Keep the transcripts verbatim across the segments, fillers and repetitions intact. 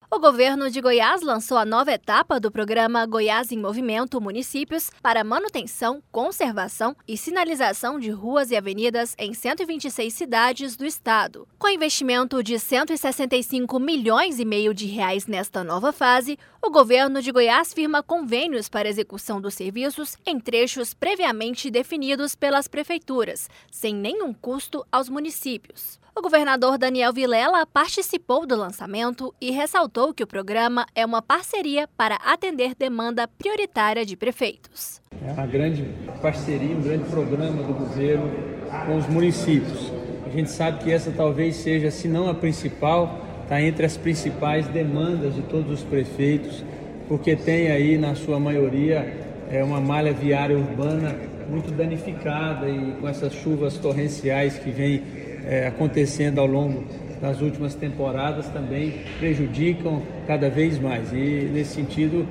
O governo de Goiás lançou a nova etapa do programa Goiás em Movimento Municípios para manutenção, conservação e sinalização de ruas e avenidas em cento e vinte e seis cidades do estado. Com investimento de cento e sessenta e cinco milhões e meio de reais nesta nova fase, o governo de Goiás firma convênios para execução dos serviços em trechos previamente definidos pelas prefeituras, sem nenhum custo aos municípios. O governador Daniel Vilela participou do lançamento e ressaltou que o programa é uma parceria para atender demanda prioritária de prefeitos. É uma grande parceria, um grande programa do governo com os municípios. A gente sabe que essa talvez seja, se não a principal, está entre as principais demandas de todos os prefeitos, porque tem aí, na sua maioria, é uma malha viária urbana muito danificada e com essas chuvas torrenciais que vêm É, acontecendo ao longo das últimas temporadas também prejudicam cada vez mais. E, nesse sentido,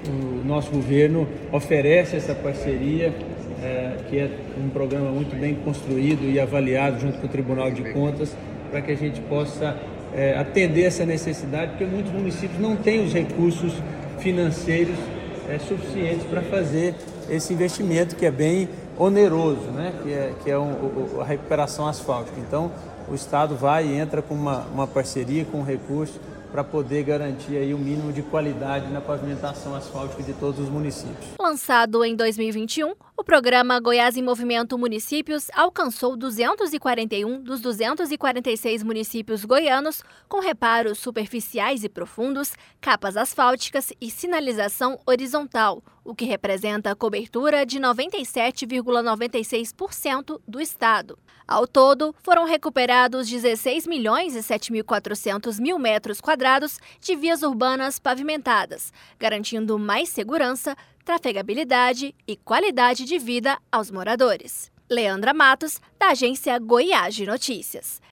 o nosso governo oferece essa parceria, é, que é um programa muito bem construído e avaliado junto com o Tribunal de Contas, para que a gente possa é, atender essa necessidade, porque muitos municípios não têm os recursos financeiros é, suficientes para fazer esse investimento que é bem oneroso, né? que é, que é um, a recuperação asfáltica. Então, o Estado vai e entra com uma, uma parceria, com um recurso, para poder garantir aí o mínimo de qualidade na pavimentação asfáltica de todos os municípios. Lançado em dois mil e vinte e um, o programa Goiás em Movimento Municípios alcançou duzentos e quarenta e um dos duzentos e quarenta e seis municípios goianos, com reparos superficiais e profundos, capas asfálticas e sinalização horizontal, o que representa a cobertura de noventa e sete vírgula noventa e seis por cento do estado. Ao todo, foram recuperados dezesseis milhões e sete mil e quatrocentos mil metros quadrados de vias urbanas pavimentadas, garantindo mais segurança, trafegabilidade e qualidade de vida aos moradores. Leandra Matos, da agência Goiás de Notícias.